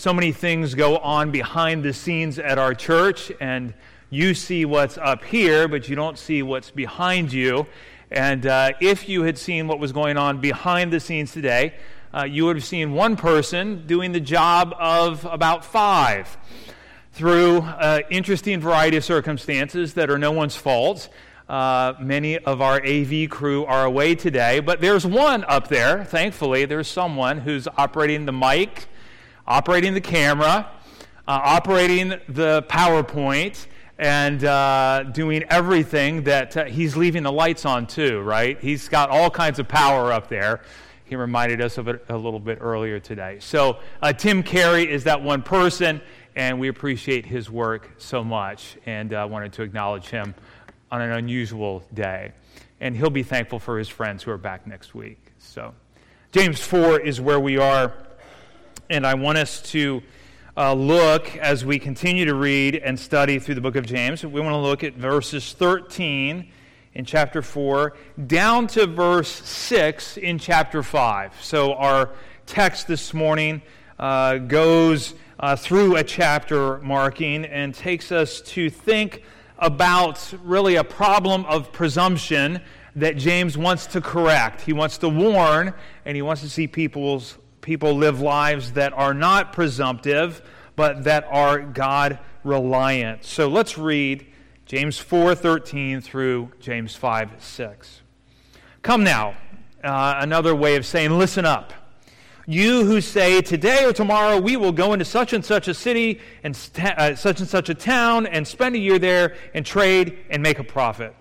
So many things go on behind the scenes at our church, and you see what's up here, but you don't see what's behind you. And if you had seen what was going on behind the scenes today, you would have seen one person doing the job of about five through interesting variety of circumstances that are no one's fault. Many of our AV crew are away today, but there's one up there, thankfully. There's someone who's operating the mic, operating the camera, operating the PowerPoint, and doing everything that he's leaving the lights on too, right? He's got all kinds of power up there. He reminded us of it a little bit earlier today. So Tim Carey is that one person, and we appreciate his work so much, and wanted to acknowledge him on an unusual day. And he'll be thankful for his friends who are back next week. So James 4 is where we are. And I want us to look, as we continue to read and study through the book of James, we want to look at verses 13 in chapter 4 down to verse 6 in chapter 5. So our text this morning goes through a chapter marking and takes us to think about really a problem of presumption that James wants to correct. He wants to warn, and he wants to see people live lives that are not presumptive, but that are God-reliant. So let's read James 4:13 through James 5:6. Come now, another way of saying, listen up. You who say, today or tomorrow we will go into such and such a city and such a town and spend a year there and trade and make a profit.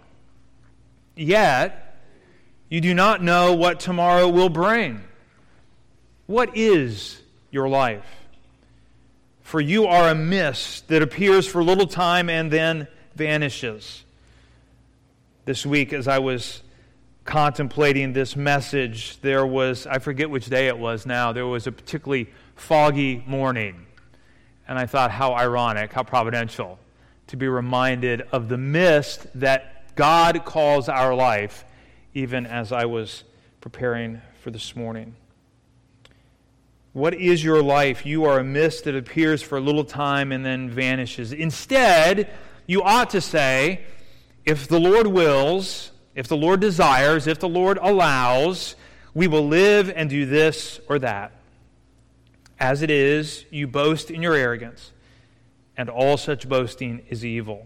Yet, you do not know what tomorrow will bring. What is your life? For you are a mist that appears for a little time and then vanishes. This week, as I was contemplating this message, there was, I forget which day it was now, there was a particularly foggy morning. And I thought, how ironic, how providential, to be reminded of the mist that God calls our life, even as I was preparing for this morning. What is your life? You are a mist that appears for a little time and then vanishes. Instead, you ought to say, if the Lord wills, if the Lord desires, if the Lord allows, we will live and do this or that. As it is, you boast in your arrogance, and all such boasting is evil.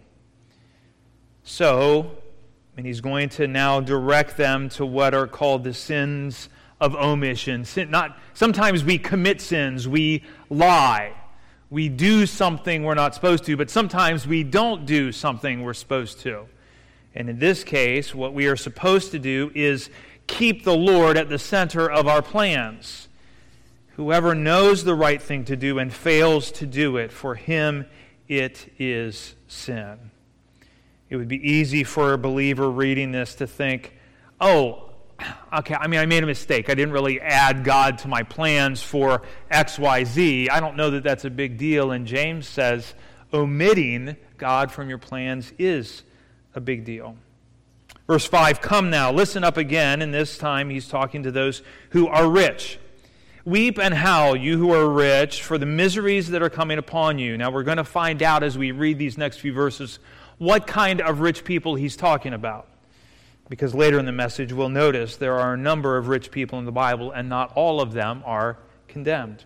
So, and he's going to now direct them to what are called the sins of omission. Sometimes we commit sins, we lie, we do something we're not supposed to, but sometimes we don't do something we're supposed to. And in this case, what we are supposed to do is keep the Lord at the center of our plans. Whoever knows the right thing to do and fails to do it, for him it is sin. It would be easy for a believer reading this to think, oh, okay, I made a mistake. I didn't really add God to my plans for X, Y, Z. I don't know that that's a big deal. And James says omitting God from your plans is a big deal. Verse 5, come now, listen up again, and this time he's talking to those who are rich. Weep and howl, you who are rich, for the miseries that are coming upon you. Now we're going to find out as we read these next few verses what kind of rich people he's talking about. Because later in the message we'll notice there are a number of rich people in the Bible, and not all of them are condemned.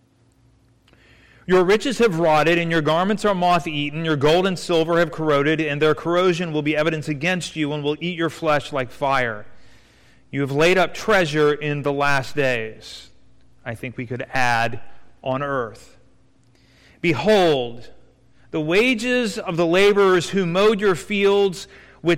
Your riches have rotted, and your garments are moth-eaten. Your gold and silver have corroded, and their corrosion will be evidence against you and will eat your flesh like fire. You have laid up treasure in the last days. I think we could add, on earth. Behold, the wages of the laborers who mowed your fields, which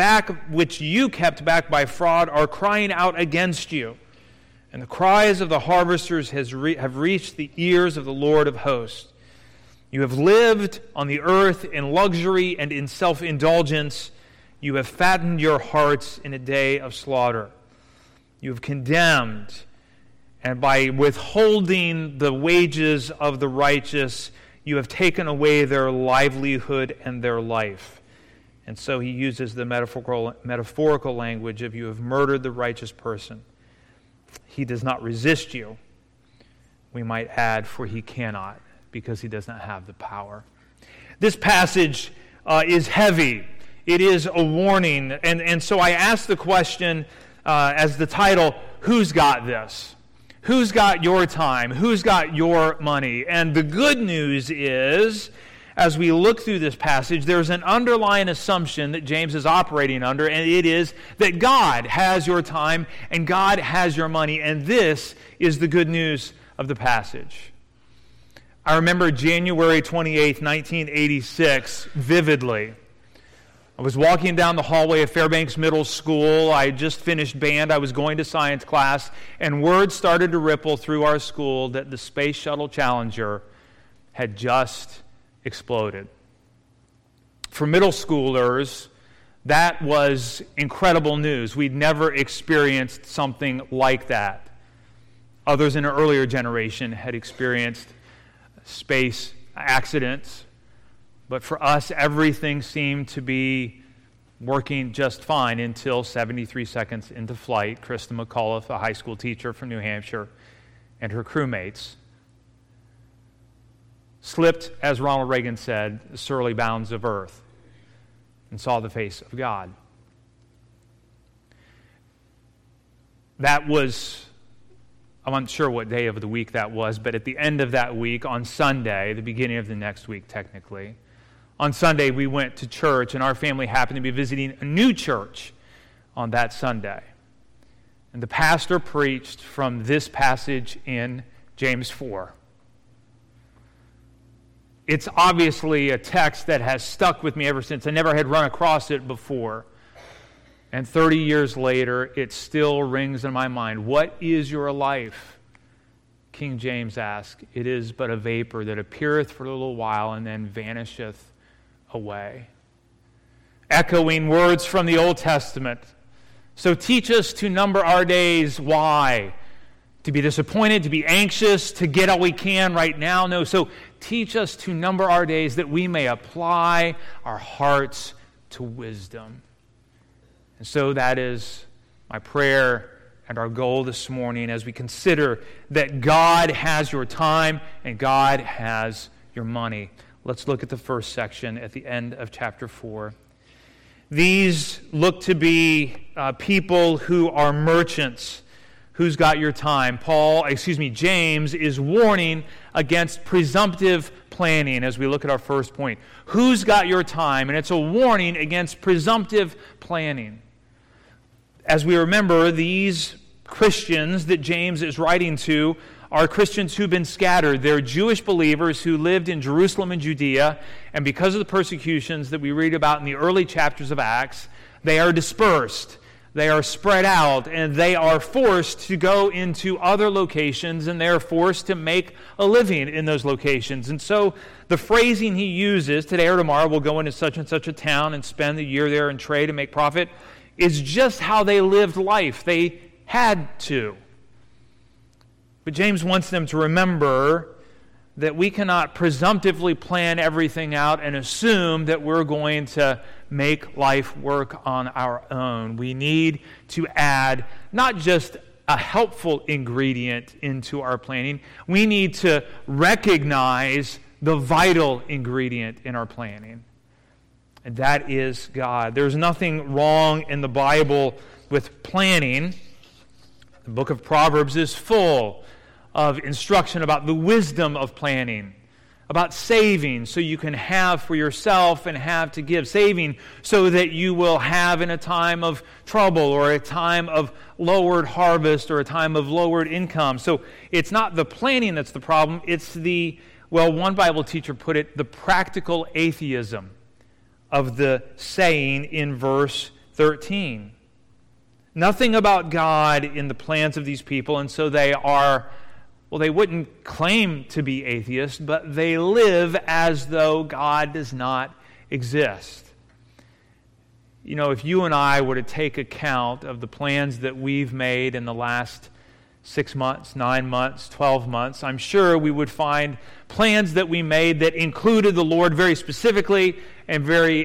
you kept back by fraud, are crying out against you. And the cries of the harvesters have reached the ears of the Lord of hosts. You have lived on the earth in luxury and in self-indulgence. You have fattened your hearts in a day of slaughter. You have condemned, and by withholding the wages of the righteous, you have taken away their livelihood and their life. And so he uses the metaphorical language of you have murdered the righteous person. He does not resist you, we might add, for he cannot, because he does not have the power. This passage is heavy. It is a warning. And so I asked the question as the title, who's got this? Who's got your time? Who's got your money? And the good news is, as we look through this passage, there's an underlying assumption that James is operating under, and it is that God has your time and God has your money. And this is the good news of the passage. I remember January 28th, 1986, vividly. I was walking down the hallway of Fairbanks Middle School. I had just finished band. I was going to science class, and word started to ripple through our school that the Space Shuttle Challenger had just exploded. For middle schoolers, that was incredible news. We'd never experienced something like that. Others in an earlier generation had experienced space accidents. But for us, everything seemed to be working just fine until 73 seconds into flight, Krista McAuliffe, a high school teacher from New Hampshire, and her crewmates slipped, as Ronald Reagan said, the surly bounds of earth and saw the face of God. That was, I'm not sure what day of the week that was, but at the end of that week, on Sunday, the beginning of the next week technically, on Sunday we went to church, and our family happened to be visiting a new church on that Sunday. And the pastor preached from this passage in James 4. It's obviously a text that has stuck with me ever since. I never had run across it before. And 30 years later, it still rings in my mind. What is your life? King James asks. It is but a vapor that appeareth for a little while and then vanisheth away. Echoing words from the Old Testament. So teach us to number our days. Why? To be disappointed, to be anxious, to get all we can right now? No. So teach us to number our days that we may apply our hearts to wisdom. And so that is my prayer and our goal this morning as we consider that God has your time and God has your money. Let's look at the first section at the end of chapter 4. These look to be people who are merchants. Who's got your time? James is warning against presumptive planning as we look at our first point. Who's got your time? And it's a warning against presumptive planning. As we remember, these Christians that James is writing to are Christians who've been scattered. They're Jewish believers who lived in Jerusalem and Judea, and because of the persecutions that we read about in the early chapters of Acts, they are dispersed. They are spread out, and they are forced to go into other locations, and they are forced to make a living in those locations. And so the phrasing he uses, today or tomorrow we'll go into such and such a town and spend the year there and trade and make profit, is just how they lived life. They had to. But James wants them to remember that we cannot presumptively plan everything out and assume that we're going to make life work on our own. We need to add not just a helpful ingredient into our planning, we need to recognize the vital ingredient in our planning. And that is God. There's nothing wrong in the Bible with planning. The book of Proverbs is full of instruction about the wisdom of planning, about saving so you can have for yourself and have to give. Saving so that you will have in a time of trouble or a time of lowered harvest or a time of lowered income. So it's not the planning that's the problem. It's one Bible teacher put it, the practical atheism of the saying in verse 13. Nothing about God in the plans of these people, and so they wouldn't claim to be atheists, but they live as though God does not exist. You know, if you and I were to take account of the plans that we've made in the last 6 months, 9 months, 12 months, I'm sure we would find plans that we made that included the Lord very specifically and very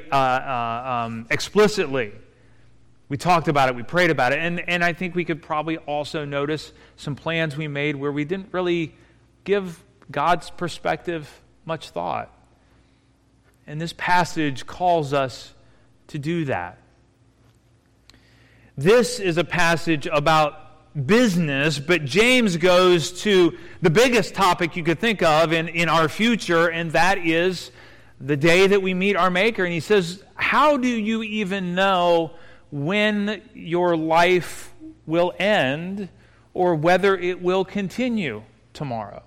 explicitly. We talked about it, we prayed about it, and I think we could probably also notice some plans we made where we didn't really give God's perspective much thought. And this passage calls us to do that. This is a passage about business, but James goes to the biggest topic you could think of in our future, and that is the day that we meet our Maker. And he says, how do you even know when your life will end or whether it will continue tomorrow?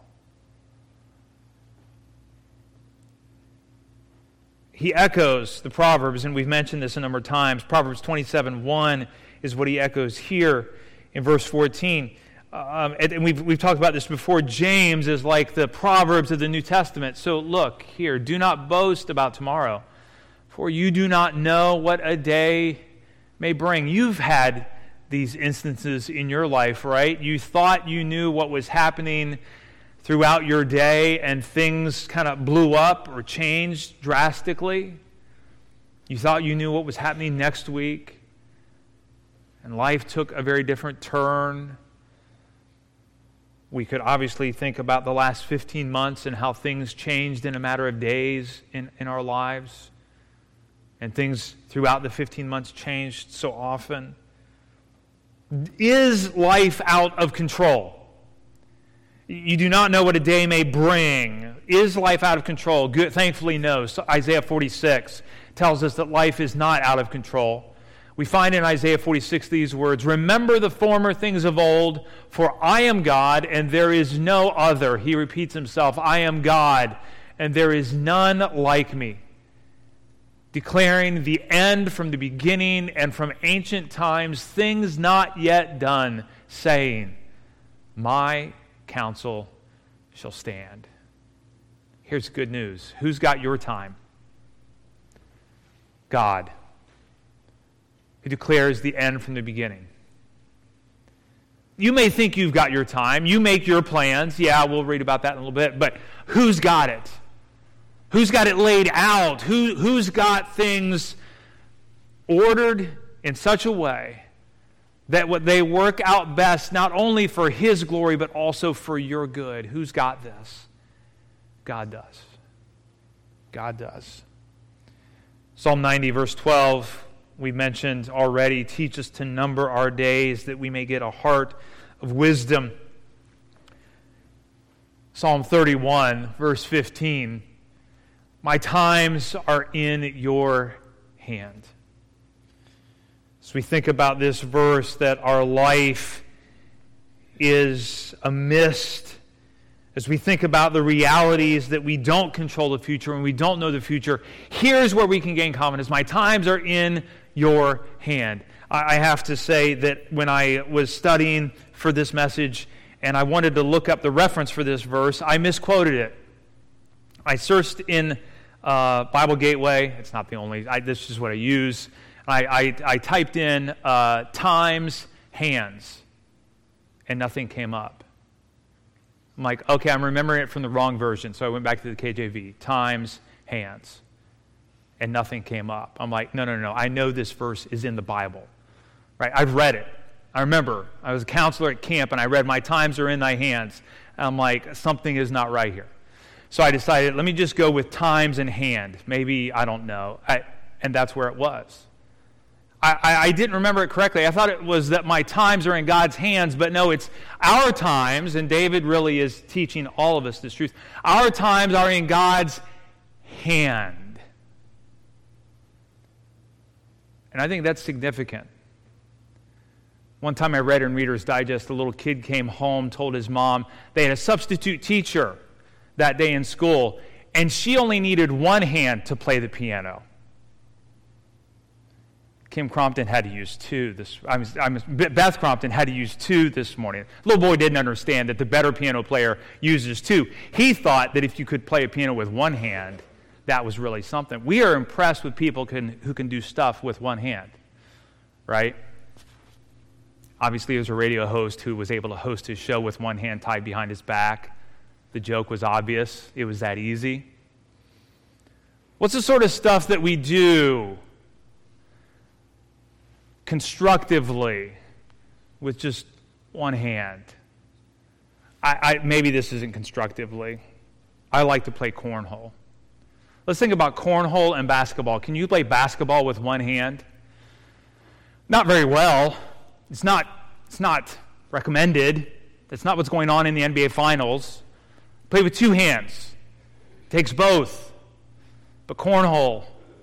He echoes the Proverbs, and we've mentioned this a number of times. Proverbs 27:1 is what he echoes here in verse 14. And we've talked about this before. James is like the Proverbs of the New Testament. So look here, do not boast about tomorrow, for you do not know what a day may bring. You've had these instances in your life, right? You thought you knew what was happening throughout your day, and things kind of blew up or changed drastically. You thought you knew what was happening next week, and life took a very different turn. We could obviously think about the last 15 months and how things changed in a matter of days in our lives. And things throughout the 15 months changed so often. Is life out of control? You do not know what a day may bring. Is life out of control? Good, thankfully, no. So Isaiah 46 tells us that life is not out of control. We find in Isaiah 46 these words, "Remember the former things of old, for I am God, and there is no other." He repeats himself, "I am God, and there is none like me." Declaring the end from the beginning and from ancient times, things not yet done, saying, "My counsel shall stand." Here's good news. Who's got your time? God, who declares the end from the beginning. You may think you've got your time. You make your plans. Yeah, we'll read about that in a little bit. But who's got it? Who's got it laid out? Who's got things ordered in such a way that what they work out best, not only for His glory, but also for your good? Who's got this? God does. God does. Psalm 90, verse 12, we mentioned already, teach us to number our days that we may get a heart of wisdom. Psalm 31, verse 15, my times are in your hand. As we think about this verse, that our life is a mist, as we think about the realities that we don't control the future and we don't know the future, here's where we can gain confidence. My times are in your hand. I have to say that when I was studying for this message and I wanted to look up the reference for this verse, I misquoted it. I searched in Bible Gateway. It's not the only, this is what I use. I typed in times, hands, and nothing came up. I'm like, okay, I'm remembering it from the wrong version. So I went back to the KJV, times, hands, and nothing came up. I'm like, no. I know this verse is in the Bible, right? I've read it. I remember I was a counselor at camp, and I read, my times are in thy hands. And I'm like, something is not right here. So I decided, let me just go with times and hand. Maybe, I don't know. And that's where it was. I didn't remember it correctly. I thought it was that my times are in God's hands, but no, it's our times, and David really is teaching all of us this truth. Our times are in God's hand. And I think that's significant. One time I read in Reader's Digest, a little kid came home, told his mom they had a substitute teacher that day in school, and she only needed one hand to play the piano. Kim Crompton had to use two. Beth Crompton had to use two this morning. The little boy didn't understand that the better piano player uses two. He thought that if you could play a piano with one hand, that was really something. We are impressed with people who can do stuff with one hand, right? Obviously, there's a radio host who was able to host his show with one hand tied behind his back. The joke was obvious. It was that easy. What's the sort of stuff that we do constructively with just one hand? maybe this isn't constructively. I like to play cornhole. Let's think about cornhole and basketball. Can you play basketball with one hand? Not very well. It's not recommended. That's not what's going on in the NBA Finals. Play with two hands. It takes both. But cornhole,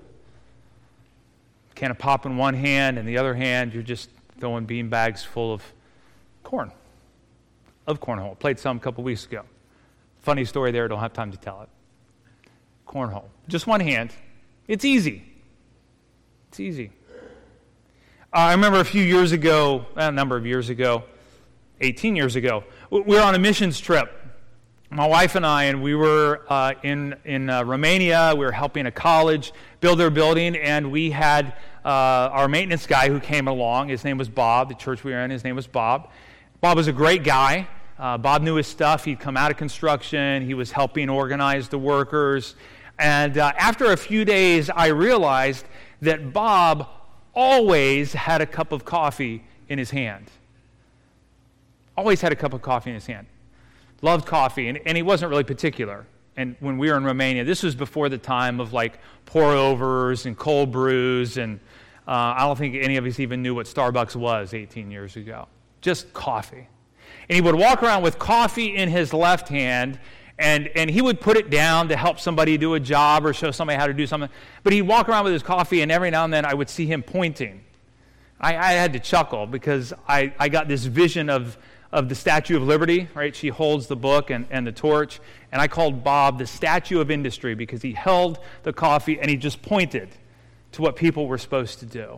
can of pop in one hand, and the other hand, you're just throwing bean bags full of corn. Of cornhole. Played some a couple weeks ago. Funny story there, don't have time to tell it. Cornhole. Just one hand. It's easy. It's easy. I remember a number of years ago, 18 years ago, we were on a missions trip. My wife and I, and we were in Romania. We were helping a college build their building, and we had our maintenance guy who came along. His name was Bob. The church we were in, his name was Bob. Bob was a great guy. Bob knew his stuff. He'd come out of construction. He was helping organize the workers. And after a few days, I realized that Bob always had a cup of coffee in his hand. Always had a cup of coffee in his hand. Loved coffee, and he wasn't really particular. And when we were in Romania, this was before the time of like pour-overs and cold brews, and I don't think any of us even knew what Starbucks was 18 years ago. Just coffee. And he would walk around with coffee in his left hand, and he would put it down to help somebody do a job or show somebody how to do something. But he'd walk around with his coffee, and every now and then I would see him pointing. I had to chuckle because I got this vision of the Statue of Liberty, right? She holds the book and the torch. And I called Bob the Statue of Industry because he held the coffee and he just pointed to what people were supposed to do.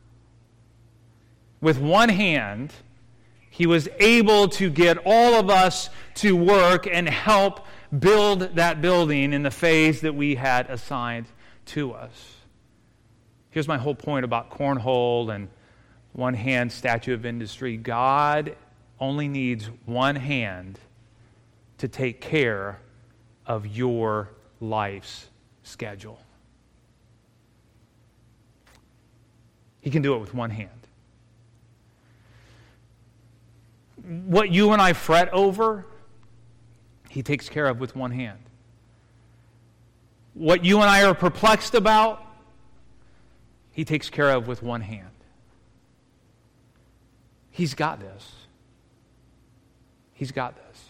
With one hand, he was able to get all of us to work and help build that building in the phase that we had assigned to us. Here's my whole point about cornhole and one-hand Statue of Industry. God only needs one hand to take care of your life's schedule. He can do it with one hand. What you and I fret over, he takes care of with one hand. What you and I are perplexed about, he takes care of with one hand. He's got this. He's got this.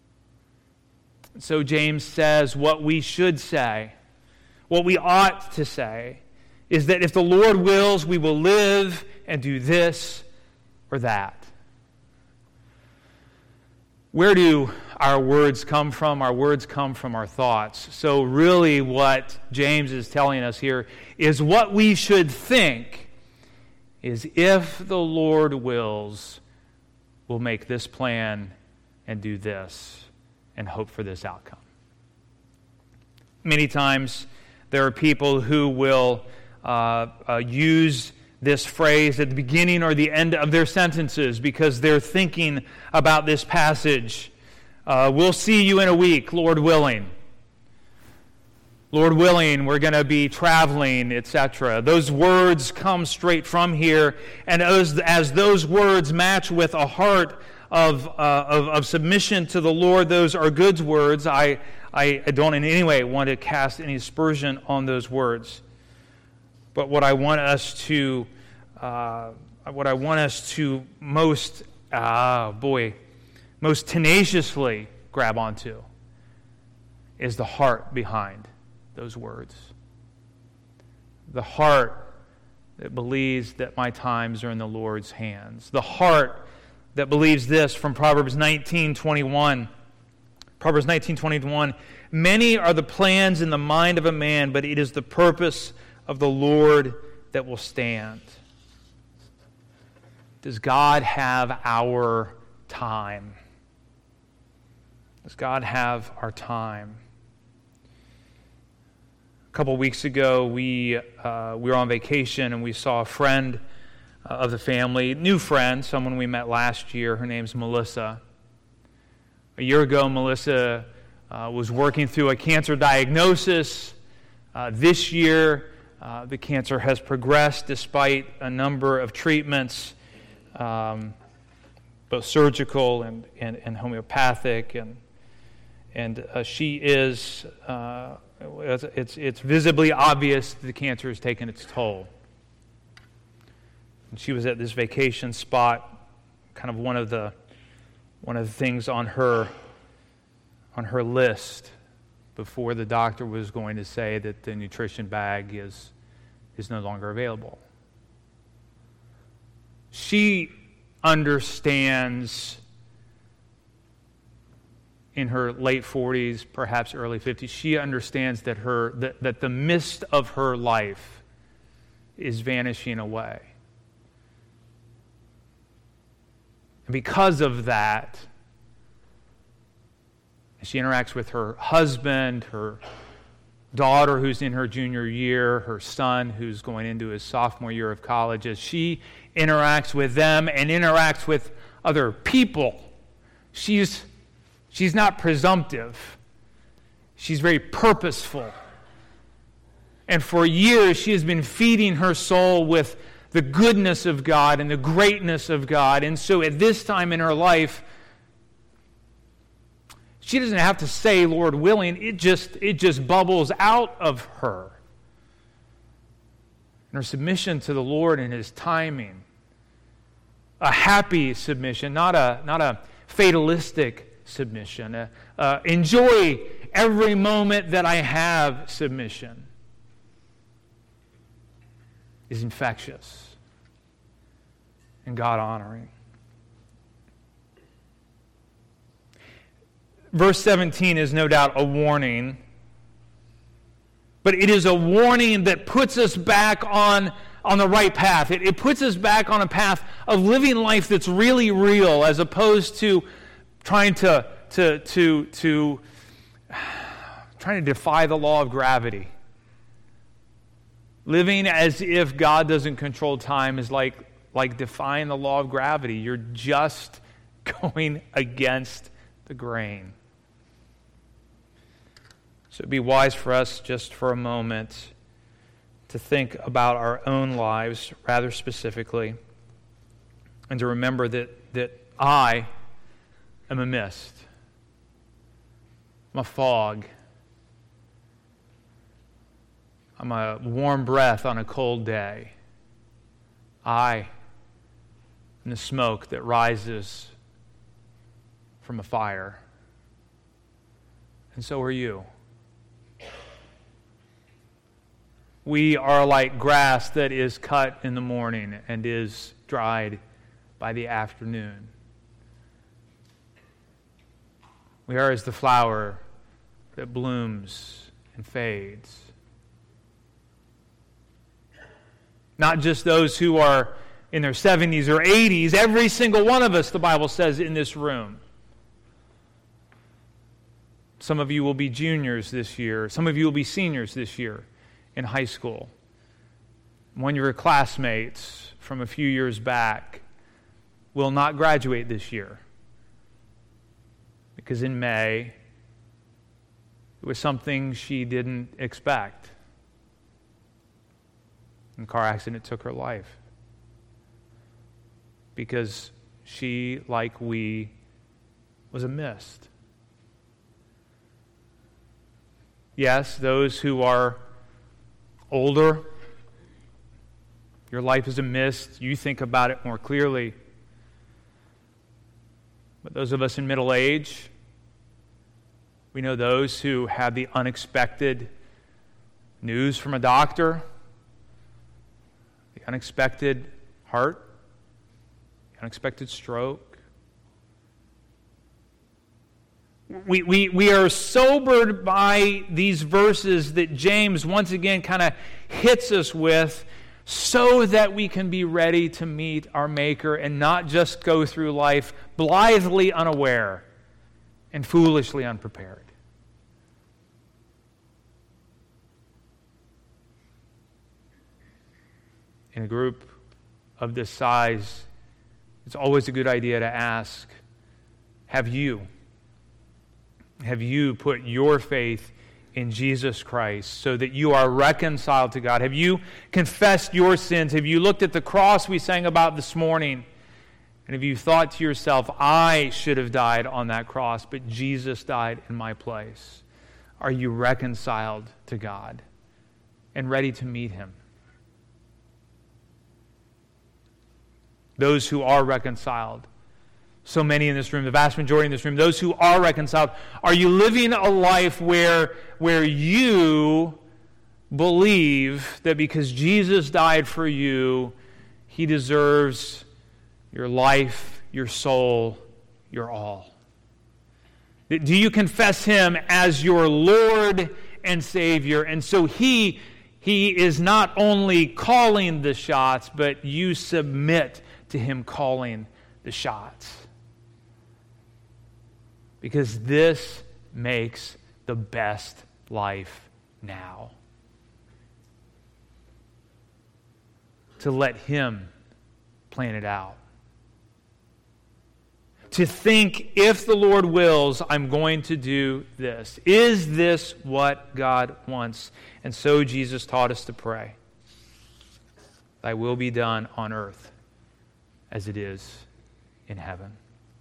So James says what we should say, what we ought to say, is that if the Lord wills, we will live and do this or that. Where do our words come from? Our words come from our thoughts. So really what James is telling us here is what we should think is if the Lord wills, we'll make this plan and do this and hope for this outcome. Many times there are people who will use this phrase at the beginning or the end of their sentences because they're thinking about this passage. We'll see you in a week, Lord willing. Lord willing, we're going to be traveling, etc. Those words come straight from here, and as those words match with a heart of submission to the Lord, those are good words. I don't in any way want to cast any aspersion on those words. But what I want us to most tenaciously grab onto is the heart behind those words. The heart that believes that my times are in the Lord's hands. The heart that believes this from Proverbs 19:21. Proverbs 19:21, many are the plans in the mind of a man, but it is the purpose of the Lord that will stand. Does God have our time? Does God have our time? A couple weeks ago, we were on vacation and we saw a friend of the family, new friend, someone we met last year. Her name's Melissa. A year ago, Melissa was working through a cancer diagnosis. This year, the cancer has progressed despite a number of treatments. both surgical and homeopathic, and she is. It's visibly obvious the cancer has taken its toll. And she was at this vacation spot, kind of one of the things on her list before the doctor was going to say that the nutrition bag is no longer available. She understands in her late 40s, perhaps early 50s, she understands that that the mist of her life is vanishing away. And because of that, she interacts with her husband, her daughter who's in her junior year, her son who's going into his sophomore year of college. As she interacts with them and interacts with other people, she's not presumptive. She's very purposeful. And for years, she has been feeding her soul with the goodness of God and the greatness of God. And so at this time in her life, she doesn't have to say, Lord willing, it just bubbles out of her. And her submission to the Lord and His timing. A happy submission, not a fatalistic submission. Enjoy every moment that I have submission is infectious and God-honoring. Verse 17 is no doubt a warning, but it is a warning that puts us back on the right path. It puts us back on a path of living life that's really real, as opposed to trying to defy the law of gravity. Living as if God doesn't control time is like defying the law of gravity. You're just going against the grain. So it'd be wise for us just for a moment to think about our own lives rather specifically, and to remember that I am a mist. I'm a fog. I'm a warm breath on a cold day. I am the smoke that rises from a fire. And so are you. We are like grass that is cut in the morning and is dried by the afternoon. We are as the flower that blooms and fades. Not just those who are in their 70s or 80s, every single one of us, the Bible says, in this room. Some of you will be juniors this year. Some of you will be seniors this year in high school. One of your classmates from a few years back will not graduate this year because in May it was something she didn't expect. And a car accident took her life because she, like we, was a mist. Yes, those who are older, your life is a mist. You think about it more clearly. But those of us in middle age, we know those who have the unexpected news from a doctor, the unexpected heart, the unexpected stroke. We are sobered by these verses that James once again kind of hits us with, so that we can be ready to meet our Maker and not just go through life blithely unaware and foolishly unprepared. In a group of this size, it's always a good idea to ask, have you put your faith in Jesus Christ so that you are reconciled to God? Have you confessed your sins? Have you looked at the cross we sang about this morning And if you thought to yourself, I should have died on that cross, but Jesus died in my place, are you reconciled to God and ready to meet him? Those who are reconciled, so many in this room, the vast majority in this room, those who are reconciled, are you living a life where you believe that because Jesus died for you, he deserves your life, your soul, your all? Do you confess him as your Lord and Savior? And so he is not only calling the shots, but you submit to him calling the shots. Because this makes the best life now. To let him plan it out. To think, if the Lord wills, I'm going to do this. Is this what God wants? And so Jesus taught us to pray. Thy will be done on earth as it is in heaven.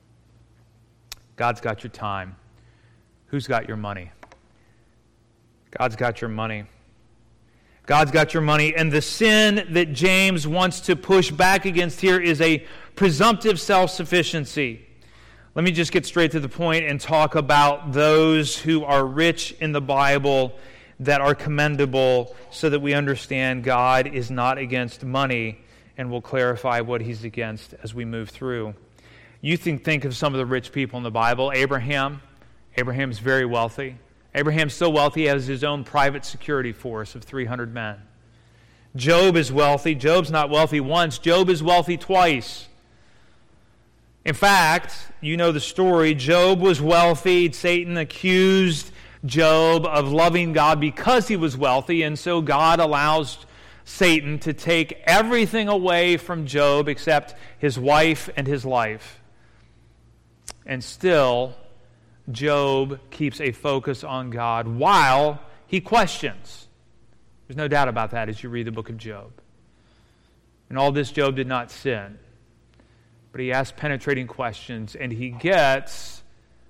God's got your time. Who's got your money? God's got your money. God's got your money. And the sin that James wants to push back against here is a presumptive self-sufficiency. Let me just get straight to the point and talk about those who are rich in the Bible that are commendable, so that we understand God is not against money, and we'll clarify what he's against as we move through. You think of some of the rich people in the Bible. Abraham. Abraham's very wealthy. Abraham's so wealthy he has his own private security force of 300 men. Job is wealthy. Job's not wealthy once. Job is wealthy twice. In fact, you know the story. Job was wealthy. Satan accused Job of loving God because he was wealthy, and so God allows Satan to take everything away from Job except his wife and his life. And still, Job keeps a focus on God while he questions. There's no doubt about that as you read the book of Job. In all this, Job did not sin. But he asks penetrating questions, and he gets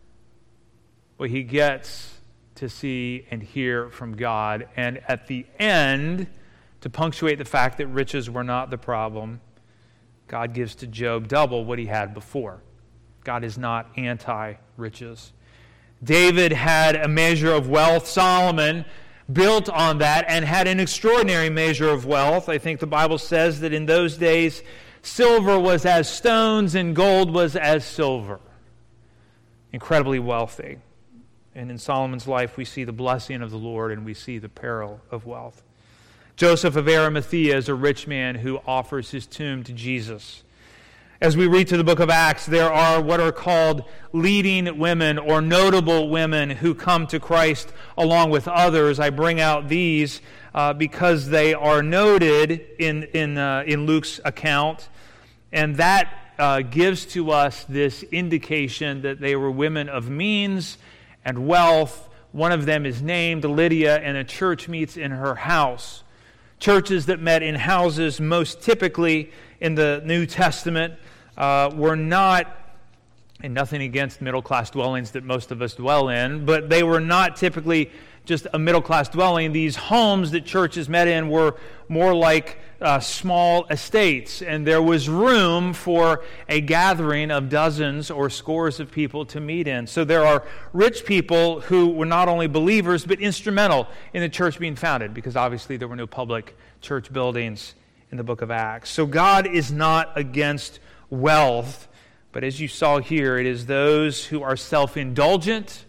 to see and hear from God. And at the end, to punctuate the fact that riches were not the problem, God gives to Job double what he had before. God is not anti-riches. David had a measure of wealth. Solomon built on that and had an extraordinary measure of wealth. I think the Bible says that in those days, silver was as stones and gold was as silver. Incredibly wealthy. And in Solomon's life, we see the blessing of the Lord and we see the peril of wealth. Joseph of Arimathea is a rich man who offers his tomb to Jesus. As we read through the book of Acts, there are what are called leading women or notable women who come to Christ along with others. I bring out these because they are noted in Luke's account, and that gives to us this indication that they were women of means and wealth. One of them is named Lydia, and a church meets in her house. Churches that met in houses, most typically in the New Testament, were not, and nothing against middle-class dwellings that most of us dwell in, but they were not typically just a middle-class dwelling. These homes that churches met in were more like small estates, and there was room for a gathering of dozens or scores of people to meet in. So there are rich people who were not only believers, but instrumental in the church being founded, because obviously there were no public church buildings in the book of Acts. So God is not against wealth, but as you saw here, it is those who are self-indulgent,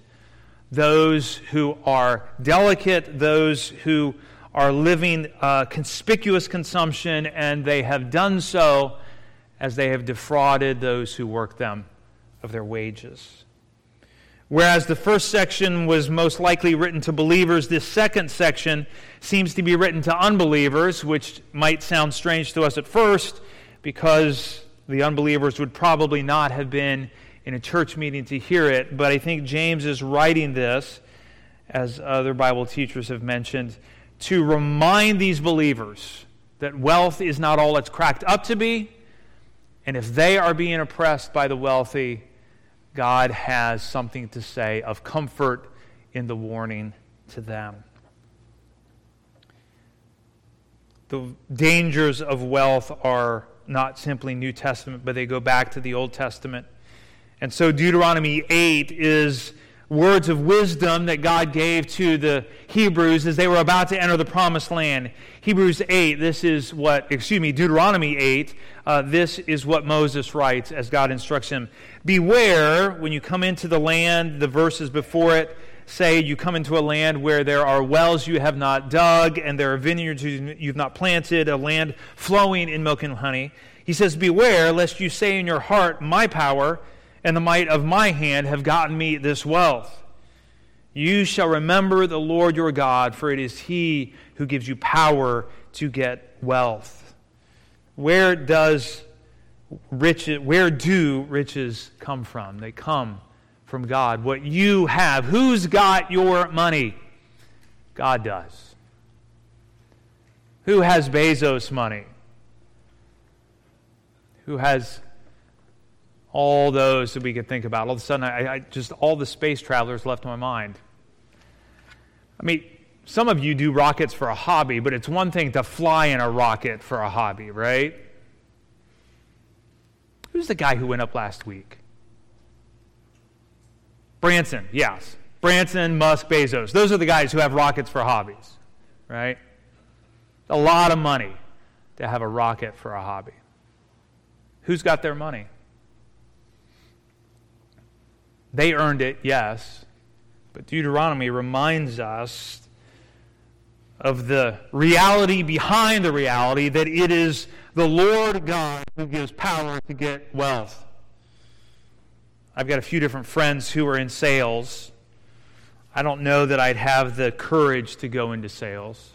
those who are delicate, those who are living conspicuous consumption, and they have done so as they have defrauded those who work them of their wages. Whereas the first section was most likely written to believers, this second section seems to be written to unbelievers, which might sound strange to us at first, because the unbelievers would probably not have been in a church meeting to hear it. But I think James is writing this, as other Bible teachers have mentioned, to remind these believers that wealth is not all it's cracked up to be, And if they are being oppressed by the wealthy, God has something to say of comfort in the warning to them. The dangers of wealth are not simply New Testament, but they go back to the Old Testament. And so Deuteronomy 8 is words of wisdom that God gave to the Hebrews as they were about to enter the Promised Land. Deuteronomy 8, this is what Moses writes as God instructs him. Beware, when you come into the land, the verses before it say you come into a land where there are wells you have not dug, and there are vineyards you've not planted, a land flowing in milk and honey. He says, beware, lest you say in your heart, my power and the might of my hand have gotten me this wealth. You shall remember the Lord your God, for it is He who gives you power to get wealth. Where do riches come from? They come from God. What you have. Who's got your money? God does. Who has Bezos' money? Who has all those that we could think about? All of a sudden, I just all the space travelers left my mind. I mean, some of you do rockets for a hobby, but it's one thing to fly in a rocket for a hobby, right? Who's the guy who went up last week? Branson, yes. Branson, Musk, Bezos. Those are the guys who have rockets for hobbies, right? A lot of money to have a rocket for a hobby. Who's got their money? They earned it, yes. But Deuteronomy reminds us of the reality behind the reality, that it is the Lord God who gives power to get wealth. I've got a few different friends who are in sales. I don't know that I'd have the courage to go into sales.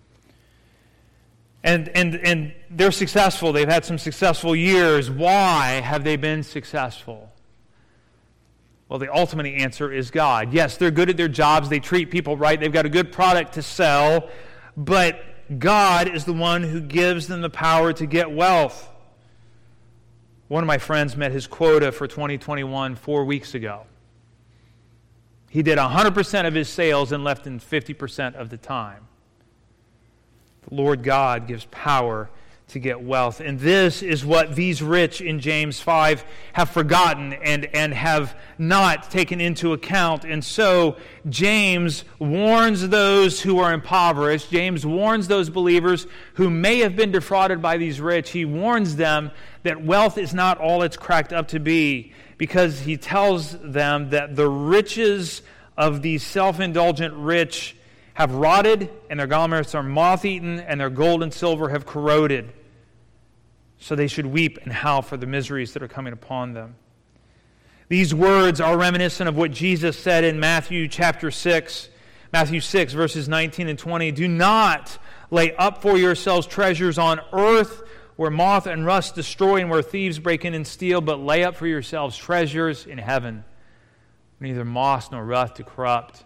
And they're successful. They've had some successful years. Why have they been successful? Well, the ultimate answer is God. Yes, they're good at their jobs. They treat people right. They've got a good product to sell. But God is the one who gives them the power to get wealth. One of my friends met his quota for 2021 4 weeks ago. He did 100% of his sales and left in 50% of the time. The Lord God gives power to get wealth. And this is what these rich in James 5 have forgotten and have not taken into account. And so James warns those who are impoverished. James warns those believers who may have been defrauded by these rich. He warns them that wealth is not all it's cracked up to be, because he tells them that the riches of these self-indulgent rich have rotted, and their garments are moth-eaten, and their gold and silver have corroded. So they should weep and howl for the miseries that are coming upon them. These words are reminiscent of what Jesus said in Matthew 6, verses 19 and 20. Do not lay up for yourselves treasures on earth, where moth and rust destroy and where thieves break in and steal, but lay up for yourselves treasures in heaven, where neither moth nor rust do corrupt,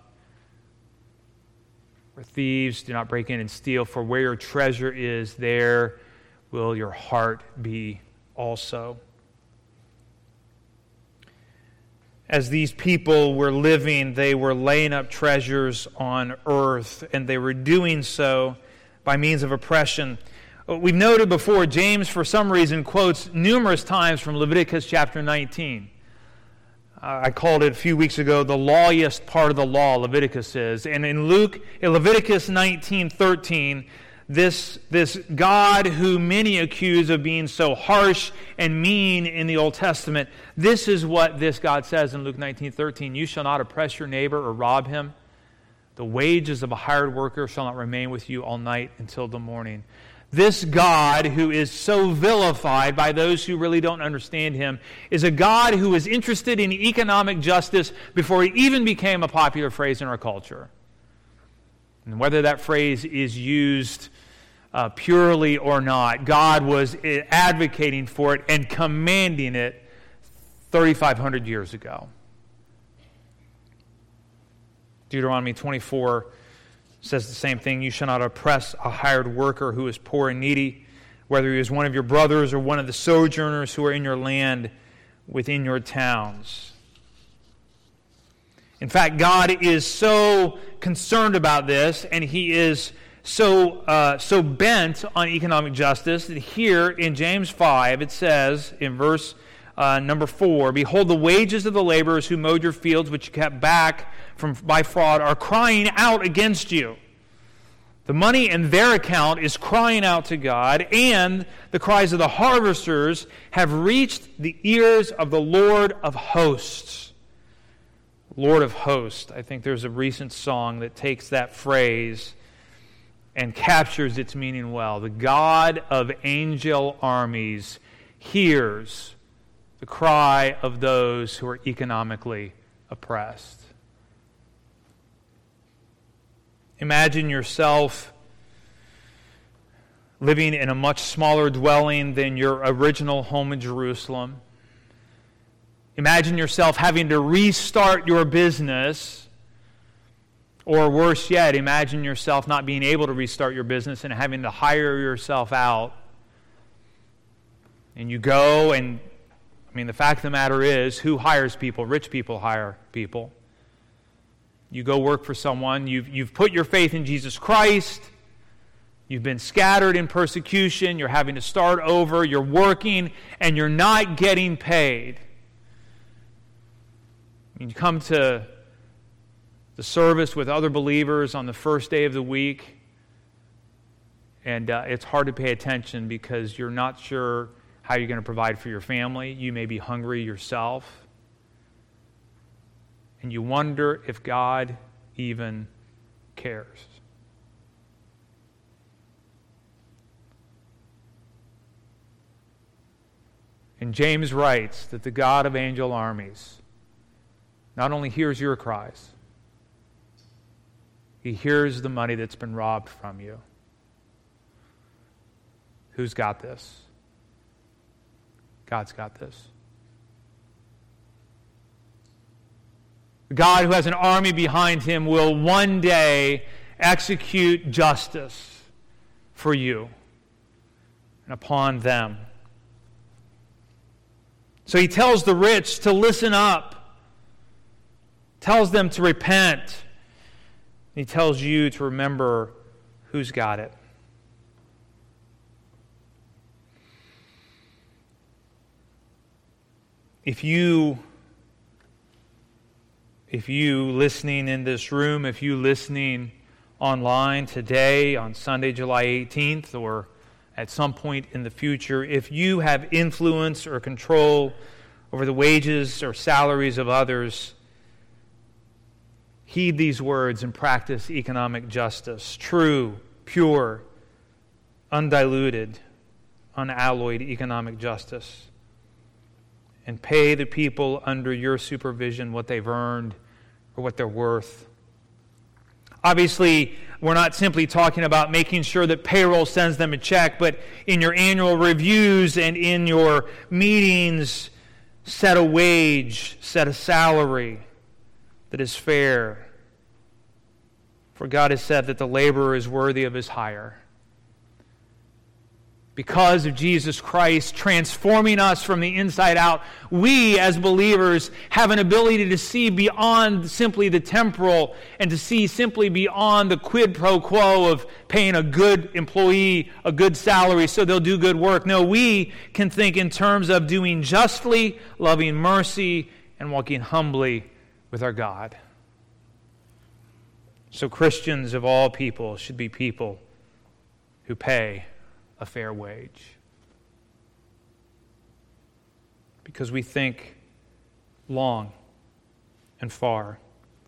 where thieves do not break in and steal. For where your treasure is, there will your heart be also. As these people were living, they were laying up treasures on earth, and they were doing so by means of oppression. We've noted before, James, for some reason, quotes numerous times from Leviticus chapter 19. I called it a few weeks ago the lawiest part of the law, Leviticus is. And in Leviticus 19:13, this God who many accuse of being so harsh and mean in the Old Testament, this is what this God says in Luke 19:13. You shall not oppress your neighbor or rob him. The wages of a hired worker shall not remain with you all night until the morning. This God, who is so vilified by those who really don't understand him, is a God who is interested in economic justice before he even became a popular phrase in our culture. And whether that phrase is used purely or not, God was advocating for it and commanding it 3,500 years ago. Deuteronomy 24 says the same thing. You shall not oppress a hired worker who is poor and needy, whether he is one of your brothers or one of the sojourners who are in your land within your towns. In fact, God is so concerned about this, and he is so bent on economic justice that here in James 5, it says in verse number 4, "Behold, the wages of the laborers who mowed your fields, which you kept back by fraud, are crying out against you." The money in their account is crying out to God, and the cries of the harvesters have reached the ears of the Lord of hosts. Lord of hosts. I think there's a recent song that takes that phrase and captures its meaning well. The God of angel armies hears the cry of those who are economically oppressed. Imagine yourself living in a much smaller dwelling than your original home in Jerusalem. Imagine yourself having to restart your business, or worse yet, imagine yourself not being able to restart your business and having to hire yourself out. And you go, and the fact of the matter is, who hires people? Rich people hire people. You go work for someone, you've put your faith in Jesus Christ, you've been scattered in persecution, you're having to start over, you're working, and you're not getting paid. You come to the service with other believers on the first day of the week, and it's hard to pay attention because you're not sure how you're going to provide for your family. You may be hungry yourself. And you wonder if God even cares. And James writes that the God of angel armies not only hears your cries, he hears the money that's been robbed from you. Who's got this? God's got this. God, who has an army behind him, will one day execute justice for you and upon them. So he tells the rich to listen up, tells them to repent. He tells you to remember who's got it. If you listening in this room, if you listening online today on Sunday, July 18th, or at some point in the future, if you have influence or control over the wages or salaries of others, heed these words and practice economic justice. True, pure, undiluted, unalloyed economic justice. And pay the people under your supervision what they've earned or what they're worth. Obviously, we're not simply talking about making sure that payroll sends them a check, but in your annual reviews and in your meetings, set a wage, set a salary that is fair. For God has said that the laborer is worthy of his hire. Because of Jesus Christ transforming us from the inside out, we as believers have an ability to see beyond simply the temporal and to see simply beyond the quid pro quo of paying a good employee a good salary so they'll do good work. No, we can think in terms of doing justly, loving mercy, and walking humbly with our God. So Christians of all people should be people who pay a fair wage. Because we think long and far.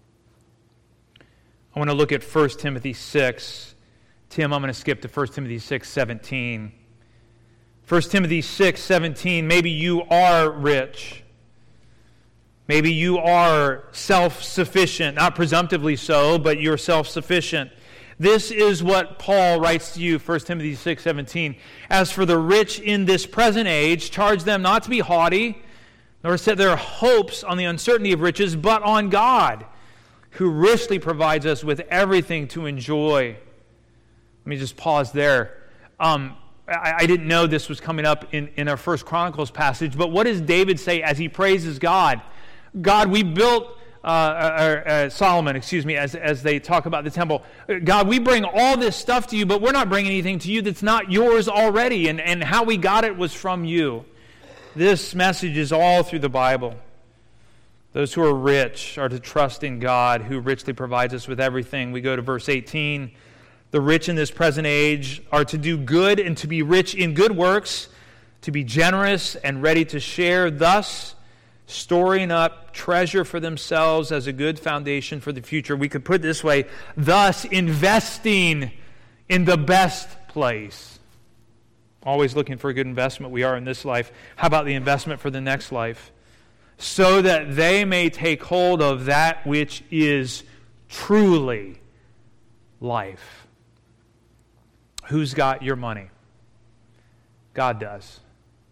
I want to look at 1 Timothy 6. Tim, I'm going to skip to 1 Timothy 6:17. 1 Timothy 6:17, maybe you are rich. Maybe you are self-sufficient, not presumptively so, but you're self-sufficient. This is what Paul writes to you, 1 Timothy 6:17. As for the rich in this present age, charge them not to be haughty, nor set their hopes on the uncertainty of riches, but on God, who richly provides us with everything to enjoy. Let me just pause there. I didn't know this was coming up in our First Chronicles passage, but what does David say as he praises God? God, we built, Solomon, as they talk about the temple. God, we bring all this stuff to you, but we're not bringing anything to you that's not yours already, and how we got it was from you. This message is all through the Bible. Those who are rich are to trust in God, who richly provides us with everything. We go to verse 18. The rich in this present age are to do good and to be rich in good works, to be generous and ready to share, thus storing up treasure for themselves as a good foundation for the future. We could put it this way, thus investing in the best place. Always looking for a good investment we are in this life. How about the investment for the next life? So that they may take hold of that which is truly life. Who's got your money? God does.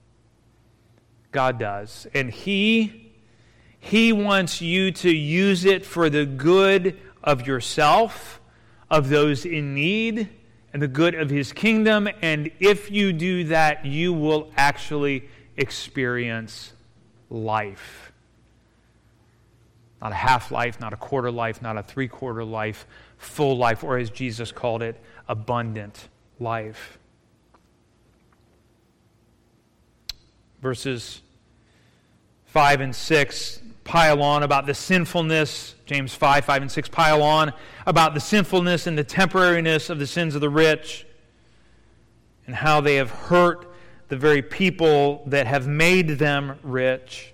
God does. And He wants you to use it for the good of yourself, of those in need, and the good of His kingdom. And if you do that, you will actually experience life. Not a half life, not a quarter life, not a three-quarter life, full life, or as Jesus called it, abundant life. Verses 5 and 6 pile on about the sinfulness, James 5 and 6 pile on about the sinfulness and the temporariness of the sins of the rich and how they have hurt the very people that have made them rich.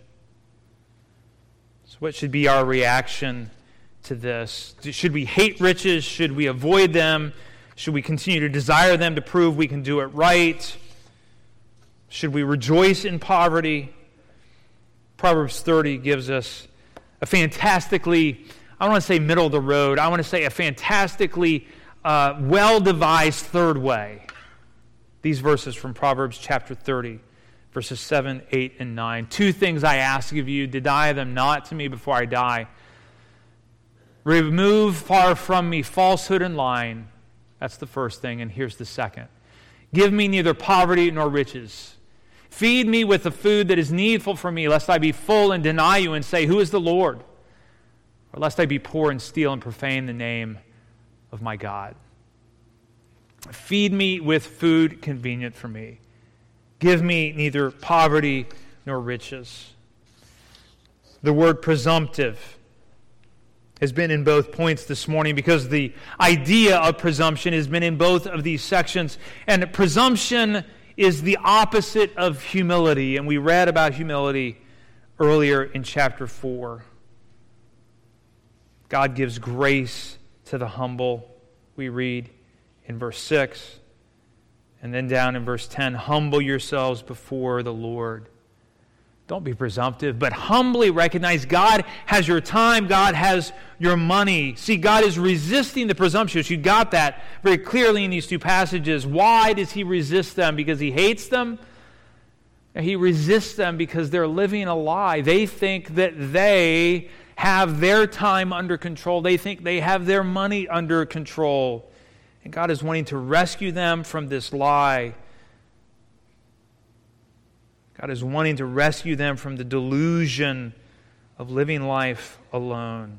So what should be our reaction to this? Should we hate riches? Should we avoid them? Should we continue to desire them to prove we can do it right? Should we rejoice in poverty? Proverbs 30 gives us a fantastically, I don't want to say middle of the road, I want to say a fantastically well-devised third way. These verses from Proverbs chapter 30, verses 7, 8, and 9. 2 things I ask of you, deny them not to me before I die. Remove far from me falsehood and lying. That's the first thing, and here's the second. Give me neither poverty nor riches. Feed me with the food that is needful for me, lest I be full and deny you and say, who is the Lord? Or lest I be poor and steal and profane the name of my God. Feed me with food convenient for me. Give me neither poverty nor riches. The word presumptive has been in both points this morning because the idea of presumption has been in both of these sections. And presumption is the opposite of humility. And we read about humility earlier in chapter 4. God gives grace to the humble, we read in verse 6. And then down in verse 10, humble yourselves before the Lord. Don't be presumptive, but humbly recognize God has your time, God has your money. See, God is resisting the presumptuous. You got that very clearly in these 2 passages. Why does He resist them? Because He hates them? He resists them because they're living a lie. They think that they have their time under control. They think they have their money under control. And God is wanting to rescue them from this lie. God is wanting to rescue them from the delusion of living life alone.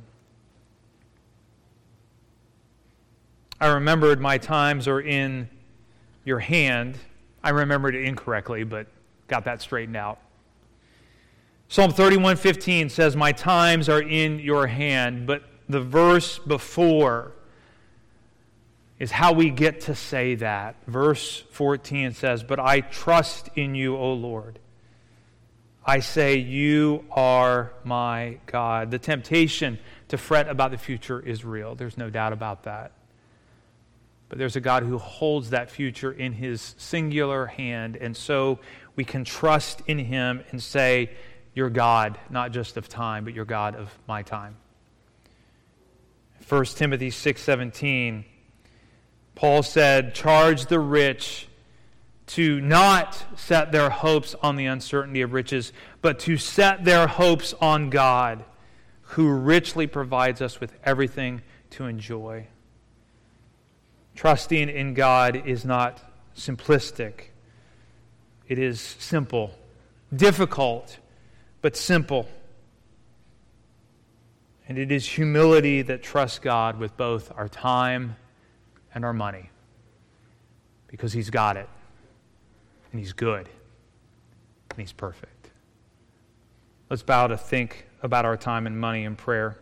I remembered my times are in your hand. I remembered it incorrectly, but got that straightened out. Psalm 31:15 says, my times are in your hand, but the verse before is how we get to say that. Verse 14 says, but I trust in you, O Lord. I say, you are my God. The temptation to fret about the future is real. There's no doubt about that. But there's a God who holds that future in His singular hand, and so we can trust in Him and say, you're God, not just of time, but you're God of my time. 1 Timothy 6:17, Paul said, charge the rich to not set their hopes on the uncertainty of riches, but to set their hopes on God, who richly provides us with everything to enjoy. Trusting in God is not simplistic It is simple, difficult, but simple. And it is humility that trusts God with both our time and our money, because He's got it, and He's good, and He's perfect. Let's bow to think about our time and money in prayer.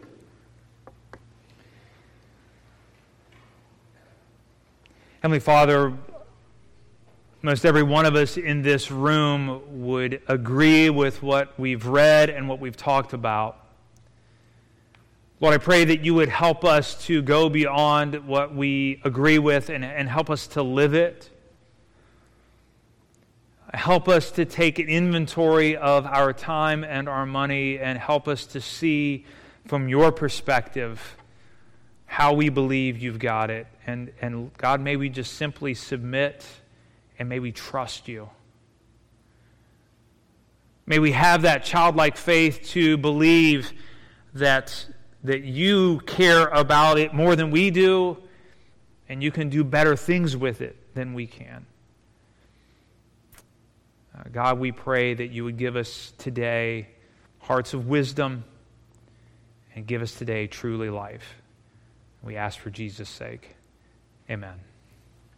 Heavenly Father, most every one of us in this room would agree with what we've read and what we've talked about. Lord, I pray that you would help us to go beyond what we agree with and help us to live it. Help us to take an inventory of our time and our money, and help us to see from your perspective how we believe you've got it. And God, may we just simply submit, and may we trust you. May we have that childlike faith to believe that you care about it more than we do, and you can do better things with it than we can. God, we pray that you would give us today hearts of wisdom, and give us today truly life. We ask for Jesus' sake. Amen.